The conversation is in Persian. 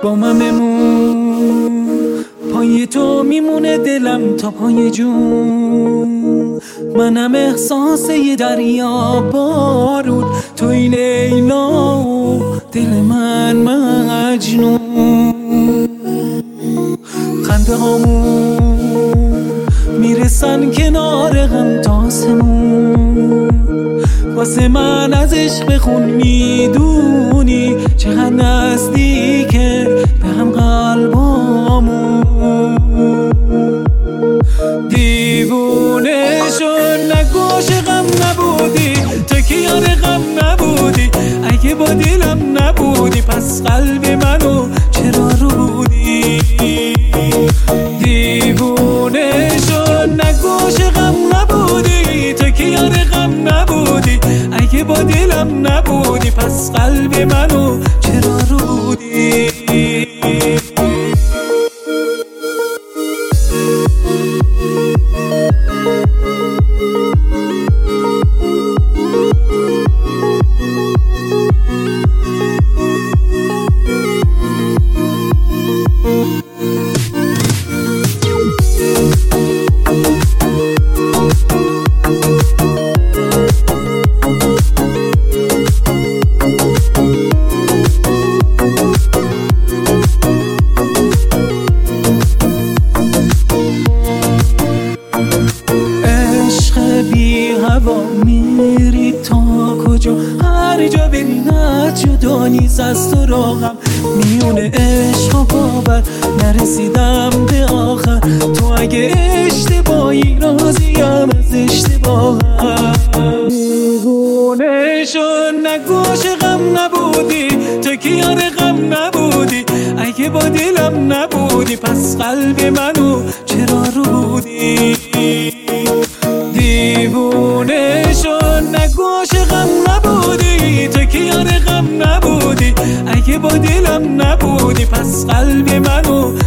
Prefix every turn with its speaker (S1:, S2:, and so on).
S1: با من بمون، پای تو میمونه دلم تا پای جون. منم احساس یه دریا بارون، توی لیلا و دل من مجنون. خنده هامون میرسن کنار غم تا آسمون. واسه من از عشق خون میدونی چقدر نزدیکه به هم قلبامون. دیوونه شد نگوش غم نبودی، تو که یار غم نبودی. اگه با دلم نبودی پس قلب منو چرا رودی؟ دیوونه شد نگوش غم نبودی، تو که یار غم نبودی. اگه با دلم نبودی پس قلب منو چرا رودی؟ میری تا کجا؟ هر جا بری نه جدا نیست از تو راهم. میونه عشق و باور نرسیدم به آخر. تو اگه اشتباهی راضیم از اشتباهم. دیوونه شد نگوش غم نبودی، تو که یار غم نبودی. اگه با دلم نبودی پس قلب منو چرا رودی؟ دیوونه شد نگوش غم نبودی، تو که یار غم نبودی. اگه با دلم نبودی پس قلب منو